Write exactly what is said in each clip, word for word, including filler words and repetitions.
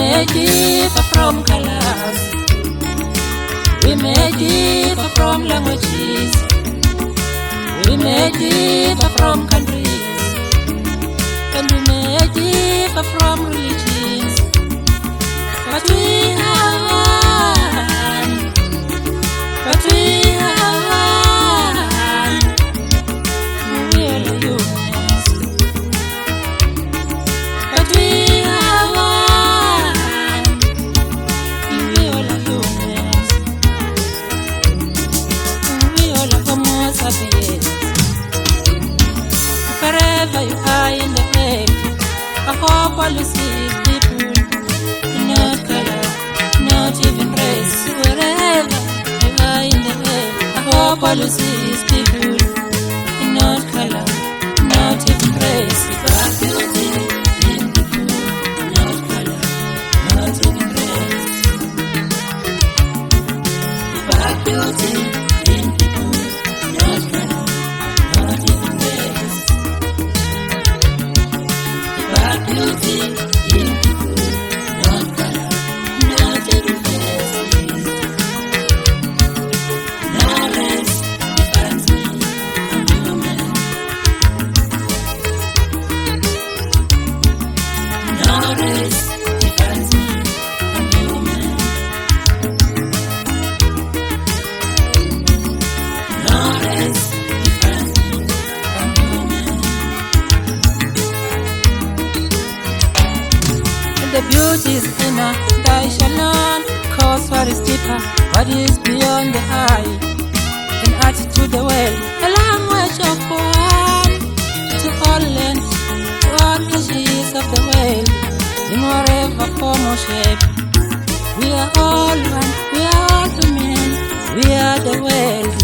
may differ from colors, we may differ from languages, we may differ from countries, and we may differ from religions, but we are one, but we are one, we are humans, but we are one, we all are humans, we all are Homo sapiens. Wherever you are in the world, I hope all you see is people, not color, not even race. Wherever you are in the world, I hope all you see is people, not color, not even race. You are beauty in people, not color, not even race. You are beauty in people, not color, not even race. Beauty in people, not color, not even race. No race defines me, I'm human. No race defines me, I'm human. No race defines me, I'm human. The beauty is inner, thou shalt learn. Cause what is deeper, what is beyond the eye. An attitude the world, a language of one. To all lands, to all countries of the world, in whatever form or shape. We are all one, we are all human, we are the world.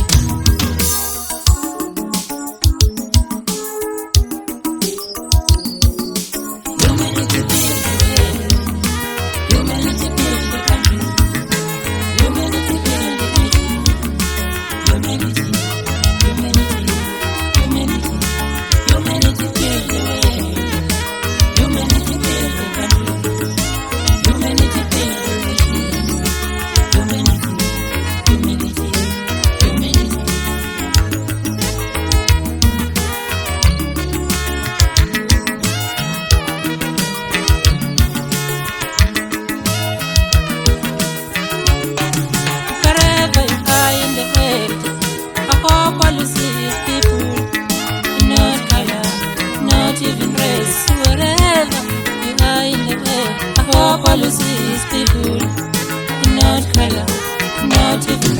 All you see is people, not color, not even